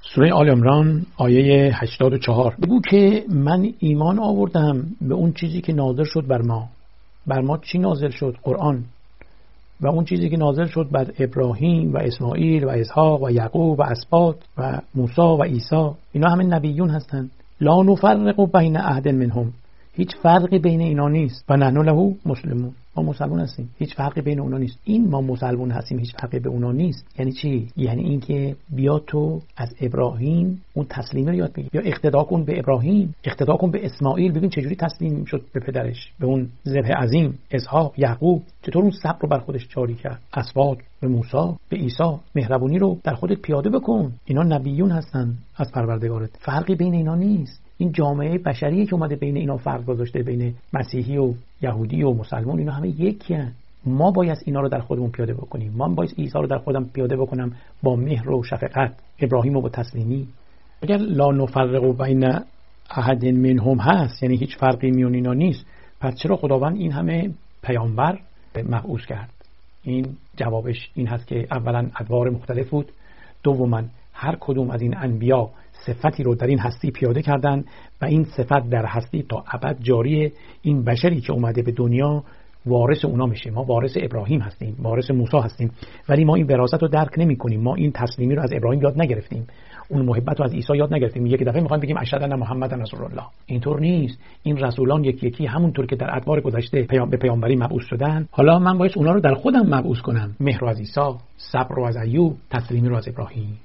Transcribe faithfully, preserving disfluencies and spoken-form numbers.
سوره آل عمران آیه هشتاد و چهار بگو که من ایمان آوردم به اون چیزی که نازل شد بر ما. بر ما چی نازل شد؟ قرآن. و اون چیزی که نازل شد بر ابراهیم و اسماعیل و اسحاق و یعقوب و اسباط و موسی و عیسی، اینا همه نبیون هستند. لا نفرق بین احد منهم، هیچ فرقی بین اینا نیست. و نحن له مسلمون، ما مسلمون هستیم، هیچ فرقی بین اونا نیست. این ما مسلمون هستیم هیچ فرقی به اونا نیست یعنی چی؟ یعنی اینکه بیا تو از ابراهیم اون تسلیم رو یاد بگیر، یا اقتدا کن به ابراهیم، اقتدا کن به اسماعیل، ببین چجوری تسلیم شد به پدرش، به اون ذبح عظیم. اسحاق، یعقوب چطور اون صبر رو بر خودش جاری کرد. اسباط، به موسی، به عیسی، مهربونی رو در خودت پیاده بکن. اینا نبیون هستن از پروردگارت، فرقی بین اینا نیست. این جامعه بشریه که اومده بین اینا فرق گذاشته، بین مسیحی و یهودی و مسلمان، اینا همه یکی هستند. ما باید اینا رو در خودمون پیاده بکنیم. من باید عیسی رو در خودم پیاده بکنم با مهر و شفقت، ابراهیم رو با تسلیمی. اگر لا نفرق بین احد منهم هست یعنی هیچ فرقی میون اینا نیست، پس چرا خداوند این همه پیامبر مبعوث کرد؟ این جوابش این هست که اولا ادوار مختلف بود، دوما هر کدوم از این انبیا صفتی رو در این هستی پیاده کردن و این صفت در هستی تا ابد جاریه. این بشری که اومده به دنیا وارث اونا میشه. ما وارث ابراهیم هستیم، وارث موسی هستیم، ولی ما این وراثت رو درک نمی کنیم. ما این تسلیمی رو از ابراهیم یاد نگرفتیم، اون محبت رو از عیسی یاد نگرفتیم. یک دفعه میخوایم بگیم اشهد ان محمد رسول الله. اینطور نیست. این رسولان یکی یکی همونطور که در ادوار گذشته پیام به پیامبری مبعوث شدن، حالا من باید اونا رو در خودم مبعوث کنم. مهر رو از عیسی، صبر رو از ایوب، تسلیمی رو از ابراهیم.